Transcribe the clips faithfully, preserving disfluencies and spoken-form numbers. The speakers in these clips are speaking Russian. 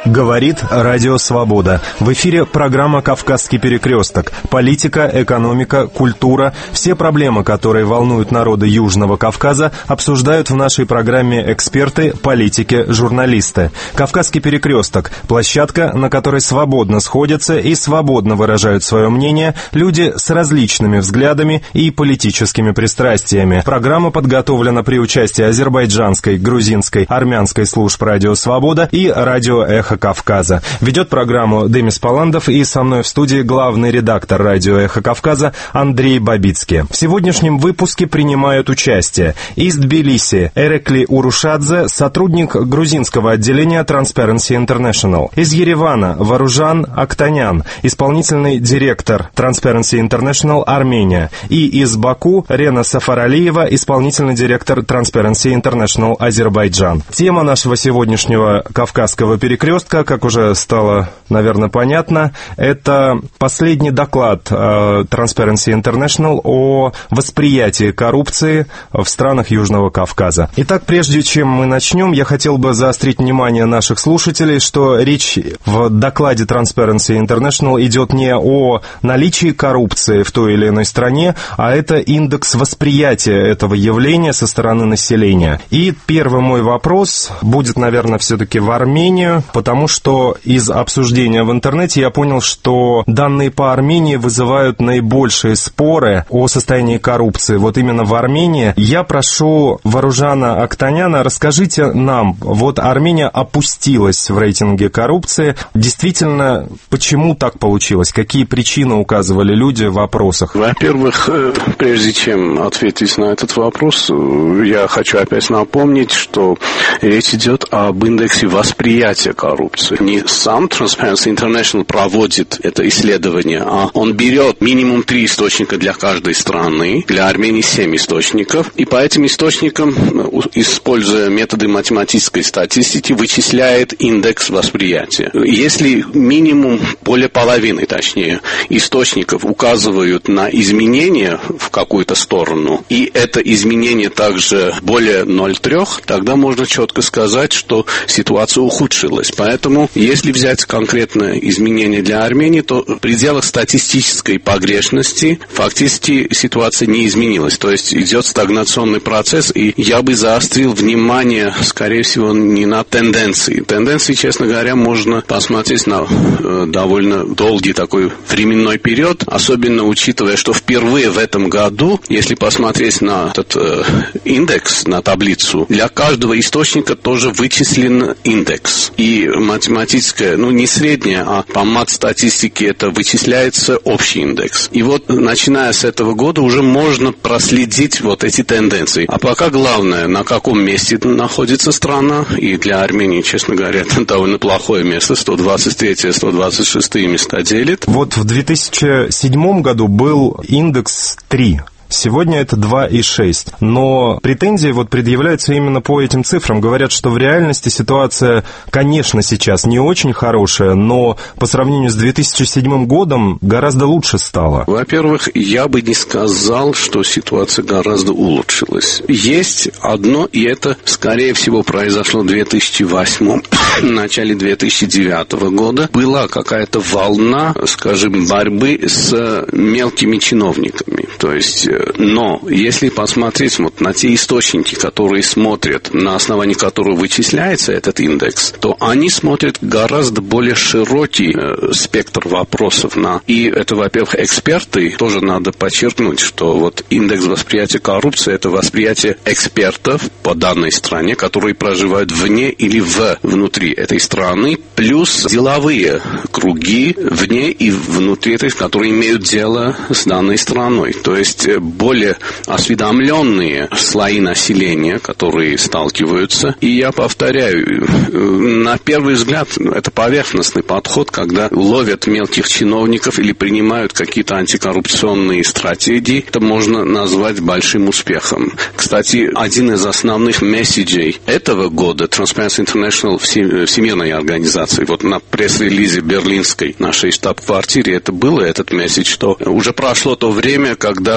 Говорит Радио Свобода. В эфире программа «Кавказский перекресток». Политика, экономика, культура. Все проблемы, которые волнуют народы Южного Кавказа, обсуждают в нашей программе эксперты, политики, журналисты. «Кавказский перекресток» – площадка, на которой свободно сходятся и свободно выражают свое мнение люди с различными взглядами и политическими пристрастиями. Программа подготовлена при участии азербайджанской, грузинской, армянской служб «Радио Свобода» и «Радио Эхо Кавказа». Ведет программу Демис Паландов, и со мной в студии главный редактор «Радио Эхо Кавказа» Андрей Бабицкий. В сегодняшнем выпуске принимают участие из Тбилиси Эрекли Урушадзе, сотрудник грузинского отделения Transparency International; из Еревана Варужан Актанян, исполнительный директор Transparency International Армения; и из Баку Рена Сафаралиева, исполнительный директор Transparency International Азербайджан. Тема нашего сегодняшнего «Кавказского перекрестка», как уже стало, наверное, понятно, это последний доклад Transparency International о восприятии коррупции в странах Южного Кавказа. Итак, прежде чем мы начнем, я хотел бы заострить внимание наших слушателей, что речь в докладе Transparency International идет не о наличии коррупции в той или иной стране, а это индекс восприятия этого явления со стороны населения. И первый мой вопрос будет, наверное, все-таки в Армению, потому что из обсуждения в интернете я понял, что данные по Армении вызывают наибольшие споры о состоянии коррупции. Вот именно в Армении. Я прошу Варужана Актаняна, расскажите нам, вот Армения опустилась в рейтинге коррупции. Действительно, почему так получилось? Какие причины указывали люди в вопросах? Во-первых, прежде чем ответить на этот вопрос, я хочу опять напомнить, что речь идет об индексе восприятия коррупции. Не сам Transparency International проводит это исследование, а он берет минимум три источника для каждой страны, для Армении семь источников, и по этим источникам, используя методы математической статистики, вычисляет индекс восприятия. Если минимум, более половины, точнее, источников указывают на изменения в какую-то сторону, и это изменение также более ноль целых три десятых, тогда можно четко сказать, что ситуация ухудшилась. Поэтому, если взять конкретное изменение для Армении, то в пределах статистической погрешности фактически ситуация не изменилась. То есть идет стагнационный процесс, и я бы заострил внимание, скорее всего, не на тенденции. Тенденции, честно говоря, можно посмотреть на э, довольно долгий такой временной период, особенно учитывая, что впервые в этом году, если посмотреть на этот э, индекс, на таблицу, для каждого источника тоже вычислен индекс. И математическая, ну не средняя, а по мат-статистике это вычисляется общий индекс. И вот, начиная с этого года, уже можно проследить вот эти тенденции. А пока главное, на каком месте находится страна, и для Армении, честно говоря, это довольно плохое место, сто двадцать третье, сто двадцать шестое места делит. Вот в две тысячи седьмом году был индекс три. Сегодня это два и шесть. Но претензии вот предъявляются именно по этим цифрам. Говорят, что в реальности ситуация, конечно, сейчас не очень хорошая, но по сравнению с две тысячи седьмым годом гораздо лучше стало. Во-первых, я бы не сказал, что ситуация гораздо улучшилась. Есть одно, и это, скорее всего, произошло в две тысячи восьмом, в начале две тысячи девятого года. Была какая-то волна, скажем, борьбы с мелкими чиновниками. То есть... Но если посмотреть вот на те источники, которые смотрят, на основании которых вычисляется этот индекс, то они смотрят гораздо более широкий э, спектр вопросов. На... И это, во-первых, эксперты. Тоже надо подчеркнуть, что вот индекс восприятия коррупции – это восприятие экспертов по данной стране, которые проживают вне или в, внутри этой страны, плюс деловые круги вне и внутри этой, которые имеют дело с данной страной. То есть более осведомленные слои населения, которые сталкиваются. И я повторяю, на первый взгляд, это поверхностный подход, когда ловят мелких чиновников или принимают какие-то антикоррупционные стратегии. Это можно назвать большим успехом. Кстати, один из основных месседжей этого года Transparency International, Всемирной организации, вот на пресс-релизе берлинской нашей штаб-квартире это было, этот месседж, что уже прошло то время, когда на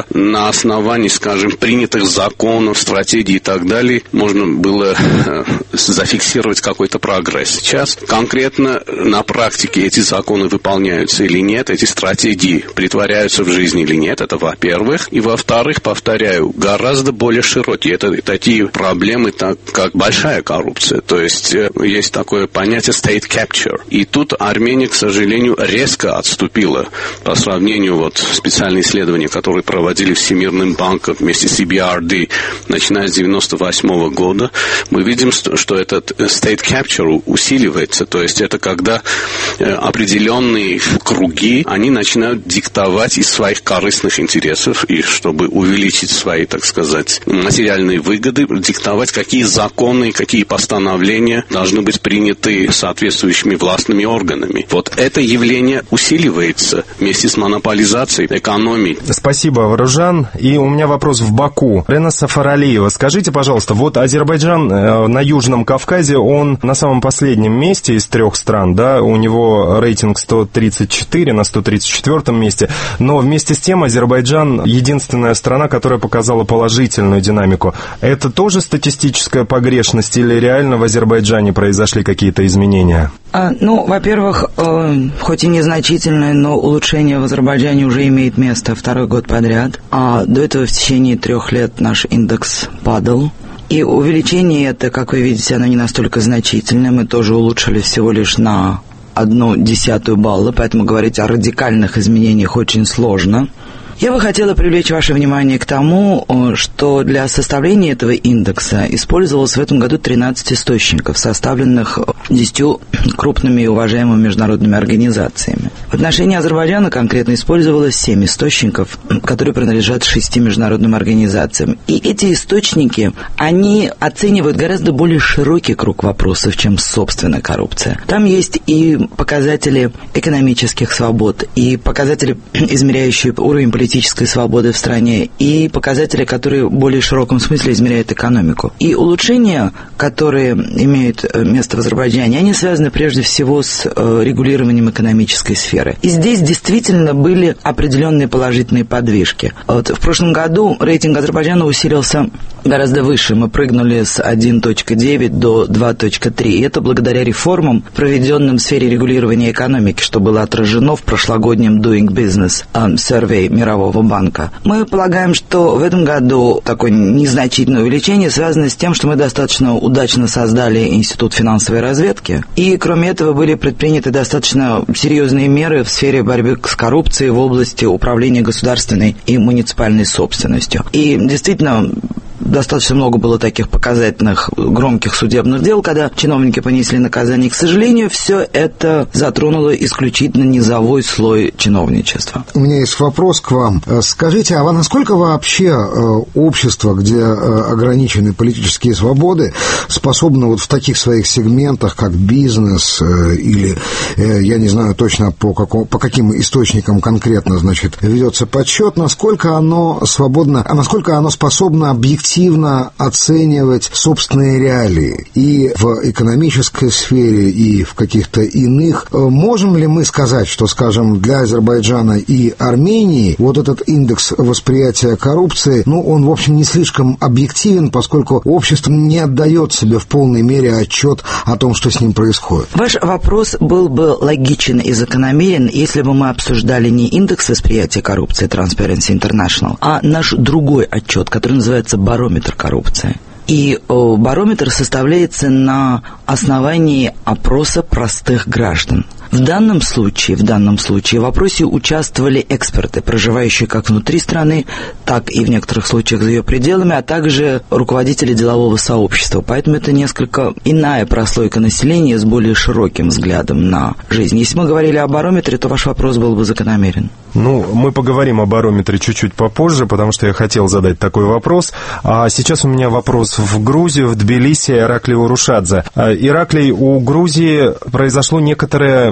на основании, скажем, принятых законов, стратегий и так далее можно было зафиксировать какой-то прогресс. Сейчас конкретно на практике эти законы выполняются или нет, эти стратегии притворяются в жизни или нет, это во-первых. И во-вторых, повторяю, гораздо более широкие. Это такие проблемы, так, как большая коррупция. То есть есть такое понятие state capture. И тут Армения, к сожалению, резко отступила по сравнению вот специальные исследования, которые проводили Всемирным банком вместе с и би ар ди, начиная с девяносто восьмого года. Мы видим, что этот state capture усиливается. То есть это когда определенные круги, они начинают диктовать из своих корыстных интересов, и чтобы увеличить свои, так сказать, материальные выгоды, диктовать, какие законы, какие постановления должны быть приняты соответствующими властными органами. Вот это явление усиливается вместе с монополизацией экономики. Спасибо, Варужан. И у меня вопрос в Баку. Рена Сафаралиева, скажите, пожалуйста, вот Азербайджан на Южном Кавказе, он на самом последнем месте из трех стран, да, у него рейтинг сто тридцать четыре, на сто тридцать четвёртом месте, но вместе с тем Азербайджан единственная страна, которая показала положительную динамику. Это тоже статистическая погрешность или реально в Азербайджане произошли какие-то изменения? А, ну, во-первых, э, хоть и незначительное, но улучшение в Азербайджане уже имеет место второй год подряд. А до этого в течение трех лет наш индекс падал. И увеличение это, как вы видите, оно не настолько значительное. Мы тоже улучшили всего лишь на одну десятую балла, поэтому говорить о радикальных изменениях очень сложно. Я бы хотела привлечь ваше внимание к тому, что для составления этого индекса использовалось в этом году тринадцать источников, составленных десятью крупными и уважаемыми международными организациями. В отношении Азербайджана конкретно использовалось семь источников, которые принадлежат шести международным организациям. И эти источники, они оценивают гораздо более широкий круг вопросов, чем собственно коррупция. Там есть и показатели экономических свобод, и показатели, измеряющие уровень политической свободы в стране, и показатели, которые в более широком смысле измеряют экономику. И улучшения, которые имеют место в Азербайджане, они связаны прежде всего с регулированием экономической сферы. И здесь действительно были определенные положительные подвижки. Вот в прошлом году рейтинг Азербайджана усилился гораздо выше. Мы прыгнули с один целых девять до два целых три. И это благодаря реформам, проведенным в сфере регулирования экономики, что было отражено в прошлогоднем Doing Business Survey Мирового банка. Мы полагаем, что в этом году такое незначительное увеличение связано с тем, что мы достаточно удачно создали Институт финансовой разведки. И, кроме этого, были предприняты достаточно серьезные меры в сфере борьбы с коррупцией в области управления государственной и муниципальной собственностью. И действительно, достаточно много было таких показательных громких судебных дел, когда чиновники понесли наказание. К сожалению, все это затронуло исключительно низовой слой чиновничества. У меня есть вопрос к вам. Скажите, а насколько вообще общество, где ограничены политические свободы, способно вот в таких своих сегментах, как бизнес или, я не знаю точно по, какому, по каким источникам конкретно, значит, ведется подсчет, насколько оно свободно, а насколько оно способно объективно оценивать собственные реалии и в экономической сфере, и в каких-то иных. Можем ли мы сказать, что, скажем, для Азербайджана и Армении вот этот индекс восприятия коррупции, ну, он, в общем, не слишком объективен, поскольку общество не отдает себе в полной мере отчет о том, что с ним происходит? Ваш вопрос был бы логичен и закономерен, если бы мы обсуждали не индекс восприятия коррупции Transparency International, а наш другой отчет, который называется «Барометр коррупции». И о, барометр составляется на основании опроса простых граждан. В данном случае, в данном случае в опросе участвовали эксперты, проживающие как внутри страны, так и в некоторых случаях за ее пределами, а также руководители делового сообщества. Поэтому это несколько иная прослойка населения с более широким взглядом на жизнь. Если мы говорили о барометре, то ваш вопрос был бы закономерен. Ну, мы поговорим о барометре чуть-чуть попозже, потому что я хотел задать такой вопрос. А сейчас у меня вопрос в Грузию, в Тбилиси, Ираклию Рушадзе. Ираклий, у Грузии произошло некоторое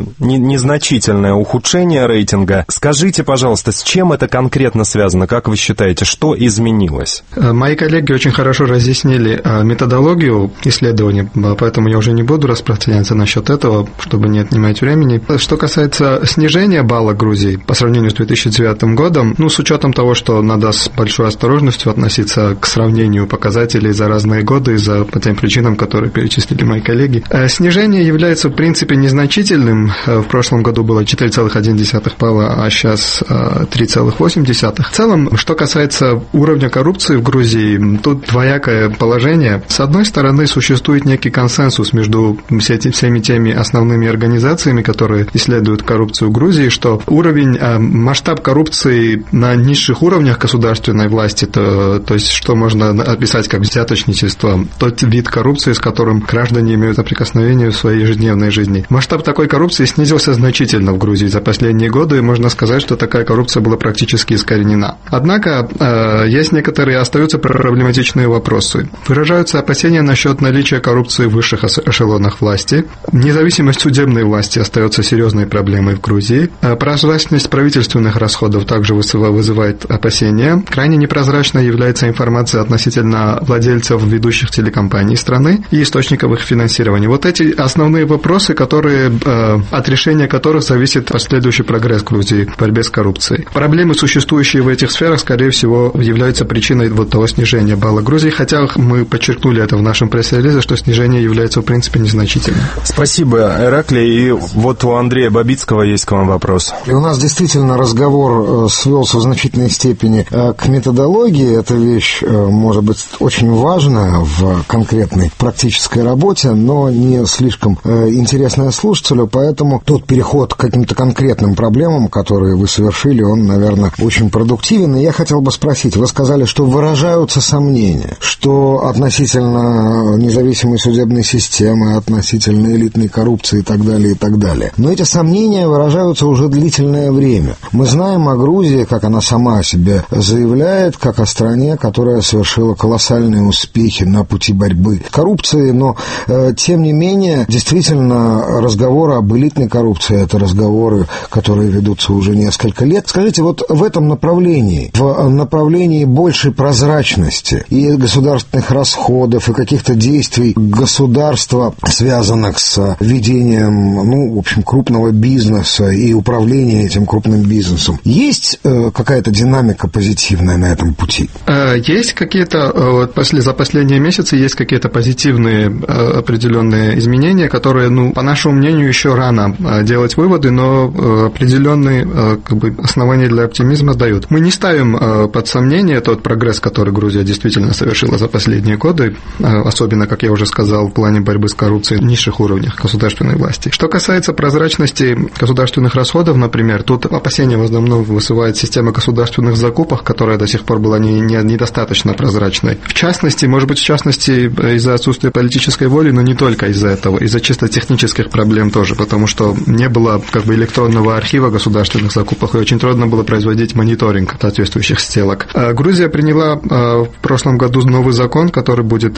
не, незначительное ухудшение рейтинга. Скажите, пожалуйста, с чем это конкретно связано? Как вы считаете, что изменилось? Мои коллеги очень хорошо разъяснили методологию исследования, поэтому я уже не буду распространяться насчет этого, чтобы не отнимать времени. Что касается снижения балла Грузии по сравнению с две тысячи девятым годом, ну, с учетом того, что надо с большой осторожностью относиться к сравнению показателей за разные годы, за по тем причинам, которые перечислили мои коллеги, снижение является в принципе незначительным. В прошлом году было четыре целых одна десятая балла, а сейчас три целых восемь десятых. В целом, что касается уровня коррупции в Грузии, тут двоякое положение. С одной стороны, существует некий консенсус между всеми теми основными организациями, которые исследуют коррупцию в Грузии, что уровень, масштаб коррупции на низших уровнях государственной власти, то, то есть что можно описать как взяточничество, тот вид коррупции, с которым граждане имеют соприкосновение в своей ежедневной жизни. Масштаб такой коррупции снизился значительно в Грузии за последние годы, и можно сказать, что такая коррупция была практически искоренена. Однако, есть некоторые остаются проблематичные вопросы. Выражаются опасения насчет наличия коррупции в высших эшелонах власти. Независимость судебной власти остается серьезной проблемой в Грузии. Прозрачность правительственных расходов также вызывает опасения. Крайне непрозрачной является информация относительно владельцев ведущих телекомпаний страны и источников их финансирования. Вот эти основные вопросы, которые, от решения которых зависит последующий прогресс Грузии в борьбе с коррупцией. Проблемы, существующие в этих сферах, скорее всего, являются причиной вот того снижения балла Грузии, хотя мы подчеркнули это в нашем пресс-релизе, что снижение является, в принципе, незначительным. Спасибо, Ираклий. И вот у Андрея Бабицкого есть к вам вопрос. И у нас действительно разговор свелся в значительной степени к методологии. Эта вещь может быть очень важная в конкретной практической работе, но не слишком интересная слушателю, поэтому тот переход к каким-то конкретным проблемам, которые вы совершили, он, наверное, очень продуктивен. И я хотел бы спросить, вы сказали, что выражаются сомнения, что относительно независимой судебной системы, относительно элитной коррупции и так далее, и так далее. Но эти сомнения выражаются уже длительное время. Мы знаем о Грузии, как она сама о себе заявляет, как о стране, которая совершила колоссальные успехи на пути борьбы с коррупцией, но, э, тем не менее, действительно, разговоры об элитной коррупции – это разговоры, которые ведутся уже несколько лет. Скажите, вот в этом направлении, в направлении большей прозрачности и государственных расходов, и каких-то действий государства, связанных с ведением, ну, в общем, крупного бизнеса и управлением этим крупным бизнесом, есть э, какая-то динамика позитивная на этом пути? Есть какие-то, вот, после, за последние месяцы есть какие-то позитивные определенные изменения, которые, ну, по нашему мнению, еще рано делать выводы, но определенные, как бы, основания для оптимизма дают. Мы не ставим под сомнение тот прогресс, который Грузия действительно совершила за последние годы, особенно, как я уже сказал, в плане борьбы с коррупцией в низших уровнях государственной власти. Что касается прозрачности государственных расходов, например, тут опасения в основном вызывает система государственных закупок, которая до сих пор была не, не, недостаточно прозрачной. В частности, может быть, в частности, из-за отсутствия политической воли, но не только из-за этого, из-за чисто технических проблем тоже, потому что не было, как бы, электронного архива государственных закупок, и очень трудно было производить мониторинг соответствующих сделок. Грузия приняла в прошлом году новый закон, который будет,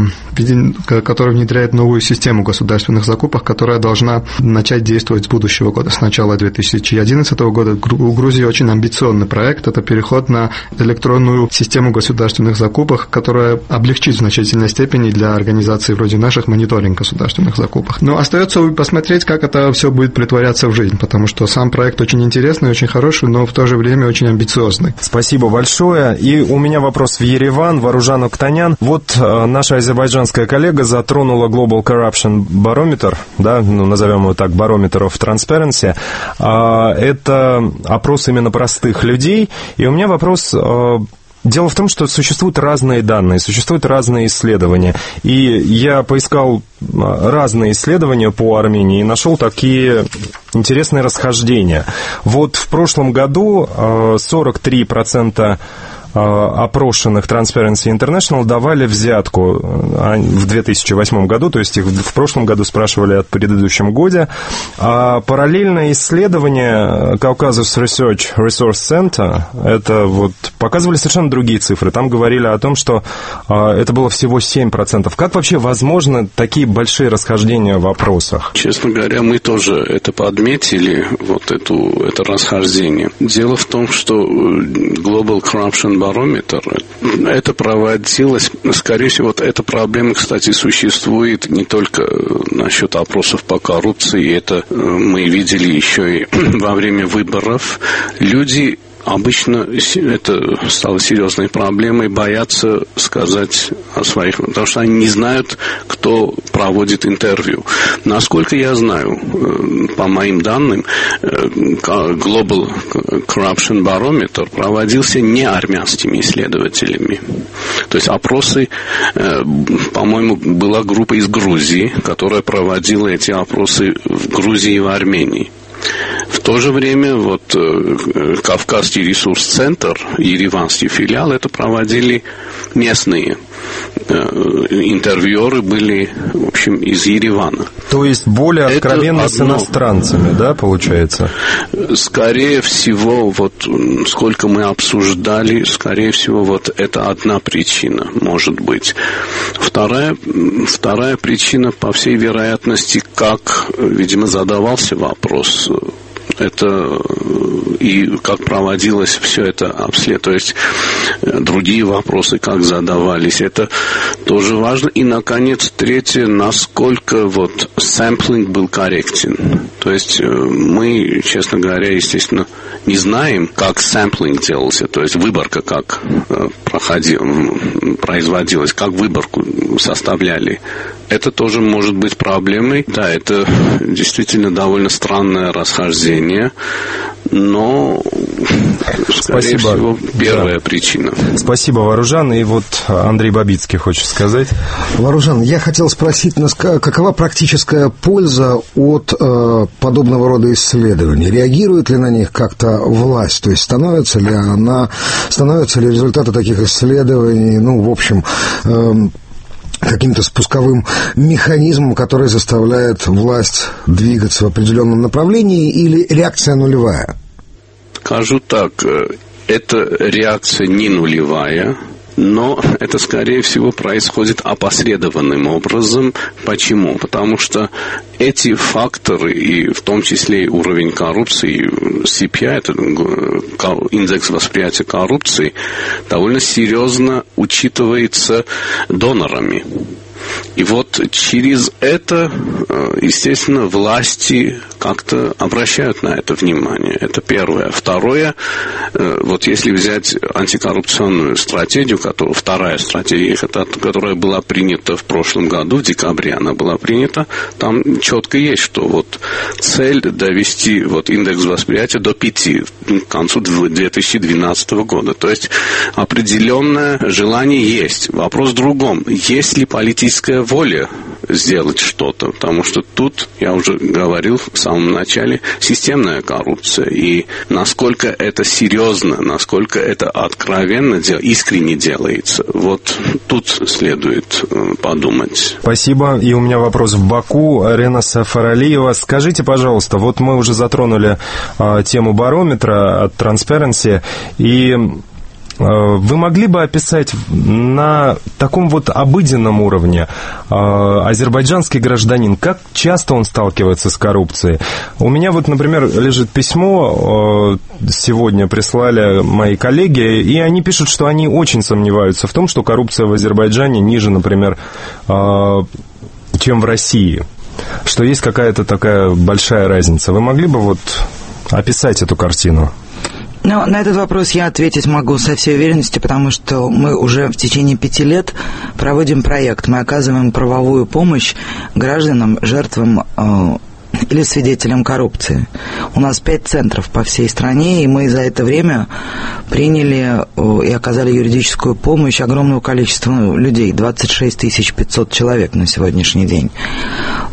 который внедряет новую систему государственных закупок, которая должна начать действовать с будущего года, с начала две тысячи одиннадцатого года. У Грузии очень амбициозный проект, это переход на электронную систему государственных закупок, которая облегчит в значительной степени для организаций вроде наших мониторинг государственных закупок. Но остается посмотреть, как это все будет притворяться в жизнь, потому что сам проект очень интересный, очень хороший, но в то же время очень амбициозный. Спасибо большое. И у меня вопрос в Ереван, Варужан Октанян. Вот э, наша азербайджанская коллега затронула Global Corruption Barometer, да, ну, назовем его так, Barometer of Transparency. Э, это опрос именно простых людей. И у меня вопрос... Э, Дело в том, что существуют разные данные, существуют разные исследования. И я поискал разные исследования по Армении и нашел такие интересные расхождения. Вот в прошлом году сорок три процента опрошенных Transparency International давали взятку в две тысячи восьмом году, то есть их в прошлом году спрашивали о предыдущем годе. А параллельное исследование Caucasus Research Resource Center, это вот показывали совершенно другие цифры. Там говорили о том, что это было всего семь процентов. Как вообще возможно такие большие расхождения в опросах? Честно говоря, мы тоже это подметили, вот эту, это расхождение. Дело в том, что Global Corruption Barometer, это проводилось, скорее всего, вот эта проблема, кстати, существует не только насчет опросов по коррупции, это мы видели еще и во время выборов. Люди обычно, это стало серьезной проблемой, боятся сказать о своих, потому что они не знают, кто проводит интервью. Насколько я знаю, по моим данным, Global Corruption Barometer проводился не армянскими исследователями. То есть опросы, по-моему, была группа из Грузии, которая проводила эти опросы в Грузии и в Армении. В то же время вот Кавказский ресурс-центр, ереванский филиал, это проводили местные интервьюеры, были, в общем, из Еревана. То есть более откровенно с иностранцами, да, получается? Скорее всего, вот сколько мы обсуждали, скорее всего, вот это одна причина, может быть. Вторая, вторая причина, по всей вероятности, как, видимо, задавался вопрос, это и как проводилось все это обследование, то есть другие вопросы, как задавались, это тоже важно. И, наконец, третье, насколько вот сэмплинг был корректен. То есть мы, честно говоря, естественно, не знаем, как сэмплинг делался, то есть выборка как проходила, производилась, как выборку составляли. Это тоже может быть проблемой. Да, это действительно довольно странное расхождение, но, скорее Спасибо. всего, первая да. причина. Спасибо, Варужан. И вот Андрей Бабицкий хочет сказать. Варужан, я хотел спросить, какова практическая польза от э, подобного рода исследований? Реагирует ли на них как-то власть? То есть становятся ли она, становятся ли результаты таких исследований, ну, в общем, э, каким-то спусковым механизмом, который заставляет власть двигаться в определенном направлении, или реакция нулевая? Скажу так, это реакция не нулевая, но это, скорее всего, происходит опосредованным образом. Почему? Потому что эти факторы, и в том числе и уровень коррупции, си пи ай, это индекс восприятия коррупции, довольно серьезно учитывается донорами. И вот через это, естественно, власти как-то обращают на это внимание. Это первое. Второе, вот если взять антикоррупционную стратегию, которая, вторая стратегия, которая была принята в прошлом году, в декабре она была принята, там четко есть, что вот цель довести вот индекс восприятия до пяти к концу две тысячи двенадцатого года. То есть определенное желание есть. Вопрос в другом. Есть ли политическая воля сделать что-то? Потому что тут, я уже говорил в самом начале, системная коррупция. И насколько это серьезно, насколько это откровенно, искренне делается, вот тут следует подумать. Спасибо. И у меня вопрос в Баку. Ренаса Фаралиева. Скажите, пожалуйста, вот мы уже затронули а, тему барометра от Transparency, и вы могли бы описать на таком вот обыденном уровне э, азербайджанский гражданин, как часто он сталкивается с коррупцией? У меня вот, например, лежит письмо, э, сегодня прислали мои коллеги, и они пишут, что они очень сомневаются в том, что коррупция в Азербайджане ниже, например, э, чем в России, что есть какая-то такая большая разница. Вы могли бы вот описать эту картину? Ну, на этот вопрос я ответить могу со всей уверенностью, потому что мы уже в течение пяти лет проводим проект. Мы оказываем правовую помощь гражданам, жертвам э, или свидетелям коррупции. У нас пять центров по всей стране, и мы за это время приняли э, и оказали юридическую помощь огромному количеству людей, двадцать шесть тысяч пятьсот человек на сегодняшний день.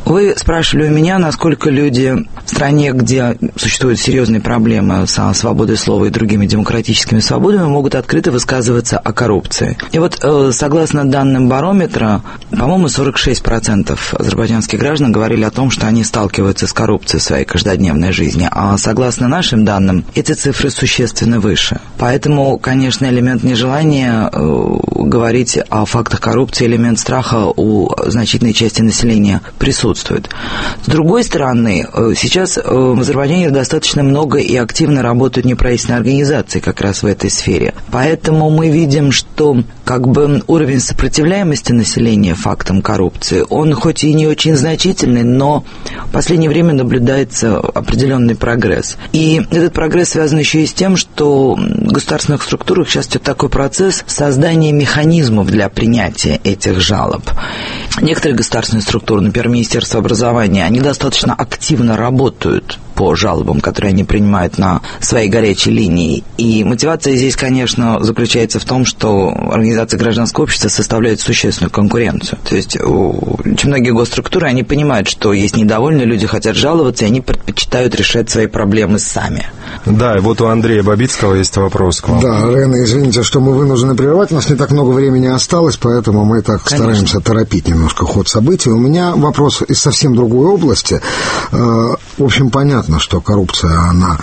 Вы спрашивали у меня, насколько люди в стране, где существуют серьезные проблемы со свободой слова и другими демократическими свободами, могут открыто высказываться о коррупции. И вот, согласно данным барометра, по-моему, сорок шесть процентов азербайджанских граждан говорили о том, что они сталкиваются с коррупцией в своей каждодневной жизни. А согласно нашим данным, эти цифры существенно выше. Поэтому, конечно, элемент нежелания говорить о фактах коррупции, элемент страха у значительной части населения присутствует. С другой стороны, сейчас в Азербайджане достаточно много и активно работают неправительственные организации как раз в этой сфере. Поэтому мы видим, что как бы уровень сопротивляемости населения фактам коррупции, он хоть и не очень значительный, но в последнее время наблюдается определенный прогресс. И этот прогресс связан еще и с тем, что в государственных структурах сейчас идет такой процесс создания механизмов для принятия этих жалоб. Некоторые государственные структуры, например, Министерство образования, они достаточно активно работают по жалобам, которые они принимают на своей горячей линии. И мотивация здесь, конечно, заключается в том, что организации гражданского общества составляют существенную конкуренцию. То есть очень многие госструктуры, они понимают, что есть недовольные, люди хотят жаловаться, и они предпочитают решать свои проблемы сами. Да, и вот у Андрея Бабицкого есть вопрос к вам. Да, Рена, извините, что мы вынуждены прерывать, у нас не так много времени осталось, поэтому мы так Конечно. стараемся торопить немножко ход событий. У меня вопрос из совсем другой области. В общем, понятно, что коррупция, она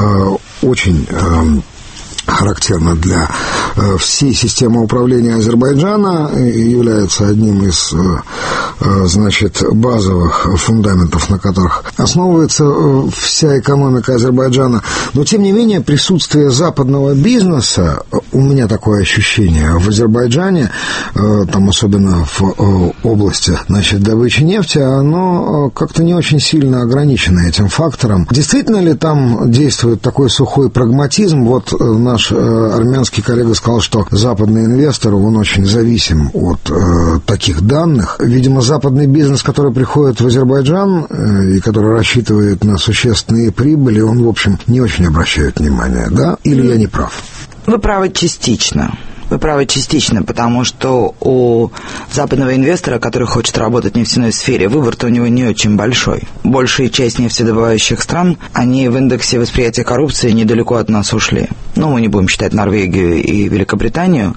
очень характерна для всей системы управления Азербайджана, является одним из, значит, базовых фундаментов, на которых основывается вся экономика Азербайджана. Но, тем не менее, присутствие западного бизнеса, у меня такое ощущение, в Азербайджане, там особенно в области, значит, добычи нефти, оно как-то не очень сильно ограничено этим фактором. Действительно ли там действует такой сухой прагматизм? Вот на Наш армянский коллега сказал, что западный инвестор, он очень зависим от э, таких данных. Видимо, западный бизнес, который приходит в Азербайджан э, и который рассчитывает на существенные прибыли, он, в общем, не очень обращает внимания, да? Или я не прав? Вы правы частично. Вы правы частично, потому что у западного инвестора, который хочет работать в нефтяной сфере, выбор-то у него не очень большой. Большая часть нефтедобывающих стран, они в индексе восприятия коррупции недалеко от нас ушли. Ну, мы не будем считать Норвегию и Великобританию,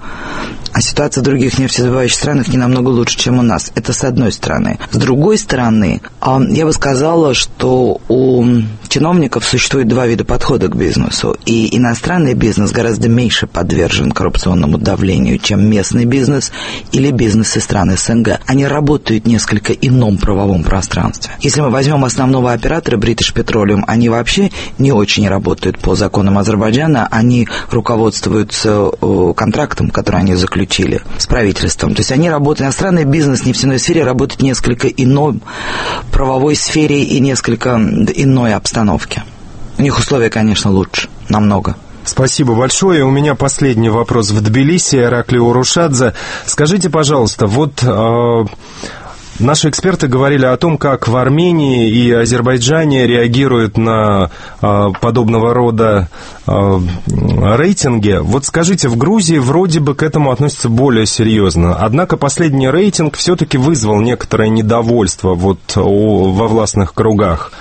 а ситуация в других нефтедобывающих странах не намного лучше, чем у нас. Это с одной стороны. С другой стороны, я бы сказала, что у чиновников существует два вида подхода к бизнесу. И иностранный бизнес гораздо меньше подвержен коррупционному давлению, чем местный бизнес или бизнес из стран СНГ. Они работают в несколько ином правовом пространстве. Если мы возьмем основного оператора British Petroleum, они вообще не очень работают по законам Азербайджана, они руководствуются контрактом, который они заключили с правительством. То есть они работают, иностранный бизнес в нефтяной сфере работает в несколько иной правовой сфере и несколько иной обстановке. У них условия, конечно, лучше, намного. Спасибо большое. У меня последний вопрос в Тбилиси. Ираклий Урушадзе. Скажите, пожалуйста, вот э, наши эксперты говорили о том, как в Армении и Азербайджане реагируют на э, подобного рода э, рейтинги. Вот скажите, в Грузии вроде бы к этому относятся более серьезно. Однако последний рейтинг все-таки вызвал некоторое недовольство вот у, во властных кругах.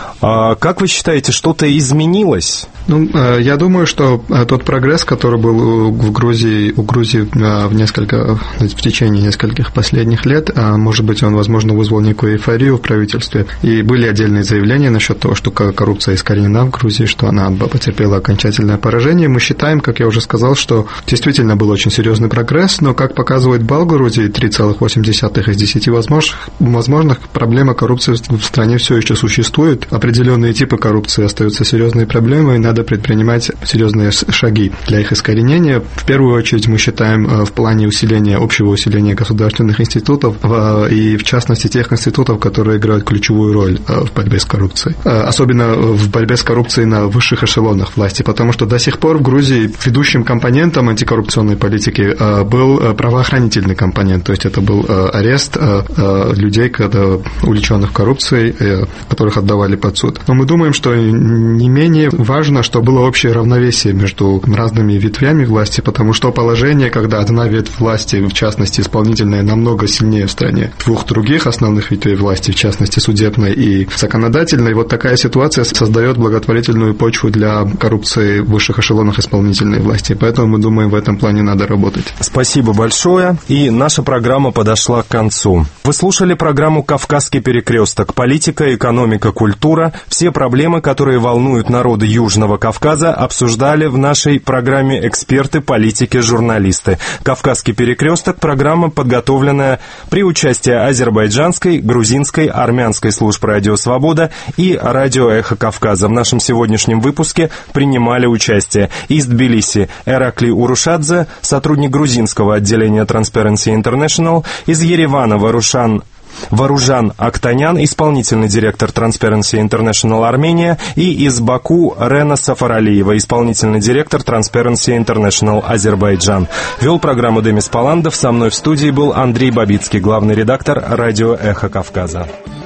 Как вы считаете, что-то изменилось? Ну, я думаю, что тот прогресс, который был в Грузии, у Грузии в несколько, в течение нескольких последних лет, может быть, он, возможно, вызвал некую эйфорию в правительстве. И были отдельные заявления насчет того, что коррупция искоренена в Грузии, что она потерпела окончательное поражение. Мы считаем, как я уже сказал, что действительно был очень серьезный прогресс, но, как показывает балл Грузии, три целых восемь десятых из десяти возможных, возможных, проблема коррупции в стране все еще существует. Определенные типы коррупции остаются серьезной проблемой, и надо предпринимать серьезные шаги для их искоренения. В первую очередь мы считаем в плане усиления, общего усиления государственных институтов и, в частности, тех институтов, которые играют ключевую роль в борьбе с коррупцией. Особенно в борьбе с коррупцией на высших эшелонах власти, потому что до сих пор в Грузии ведущим компонентом антикоррупционной политики был правоохранительный компонент, то есть это был арест людей, увлеченных коррупцией, которых отдавали под суд суд. Но мы думаем, что не менее важно, чтобы было общее равновесие между разными ветвями власти, потому что положение, когда одна ветвь власти, в частности исполнительная, намного сильнее в стране двух других основных ветвей власти, в частности судебной и законодательной, вот такая ситуация создает благотворительную почву для коррупции в высших эшелонах исполнительной власти. Поэтому мы думаем, в этом плане надо работать. Спасибо большое. И наша программа подошла к концу. Вы слушали программу «Кавказский перекресток. Политика, экономика, культура». Все проблемы, которые волнуют народы Южного Кавказа, обсуждали в нашей программе эксперты, политики, журналисты. «Кавказский перекресток» — программа, подготовленная при участии азербайджанской, грузинской, армянской служб «Радио Свобода» и «Радио Эхо Кавказа». В нашем сегодняшнем выпуске принимали участие из Тбилиси Эракли Урушадзе, сотрудник грузинского отделения Transparency International, из Еревана Варушан Варужан Актанян, исполнительный директор Transparency International Армения, и из Баку Рена Сафаралиева, исполнительный директор Transparency International Азербайджан. Вел программу Демис Паландов, со мной в студии был Андрей Бабицкий, главный редактор «Радио Эхо Кавказа».